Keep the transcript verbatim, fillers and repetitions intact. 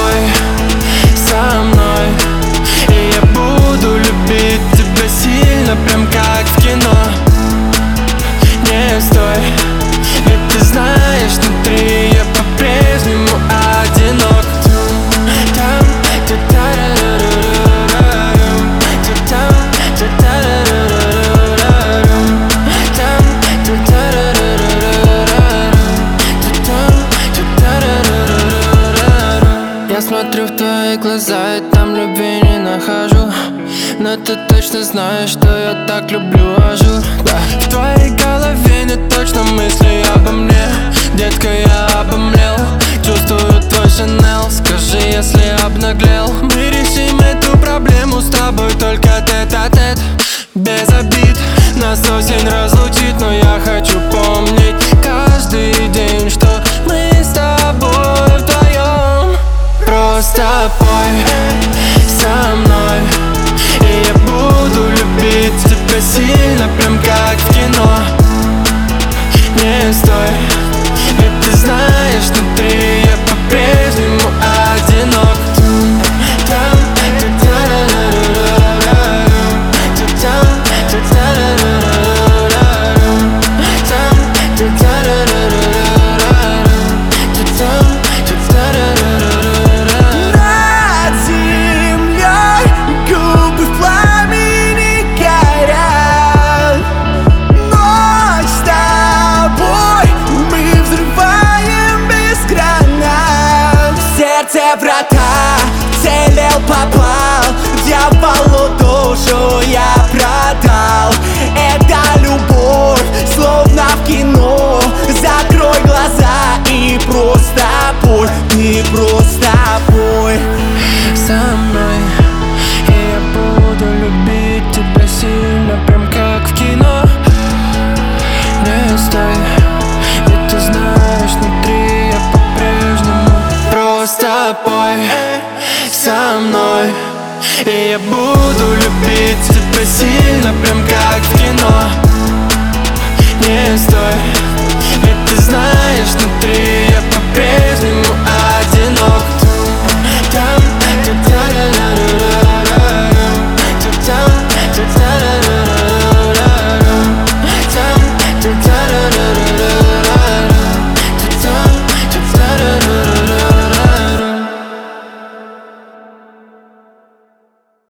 тобой, со мной. И я буду любить тебя сильно, прям как в кино. Не стой, ведь ты знаешь, внутри я по-прежнему одинок. Там, ты тарарарарарарам, ты там, ты тарарарарарарам, там, ты тарарарарарарам, ты там, ты тарарарарарарам. Я смотрю в твои глаза и там любви не нахожу, но ты точно знаешь, что я так люблю ажур, да. В твоей голове не точно мысли обо мне. Детка, я обомлел, чувствую твой Шанел. Скажи, если обнаглел. Мы решим эту проблему с тобой только тет-а-тет, без обид. Нас осень разлучит, но я хочу помнить каждый день, что мы с тобой вдвоем. Просто пой со мной, и я буду любить тебя сильно, прям как в кино. Не стой, ведь ты знаешь, внутри я по-прежнему одинок. Там, ты тарарарарарам, ты там, ты тарарарарарам, там, ты тарарарарарам, ты там, ты тарарарарарам. Над землей губы в пламени горят. Ночь с тобой, мы взрываем без крана. В сердце врата, целил, попал, дьяволу душу я продал. Это любовь, словно в кино. Закрой глаза и просто пой, ты просто пой Со мной, и я буду любить тебя сильно, прям как в кино. Не стой, ведь ты знаешь, внутри я по-прежнему. Просто пой со мной, и я буду любить тебя сильно, прям как в кино. Не стой, ведь ты знаешь, внутри я по-прежнему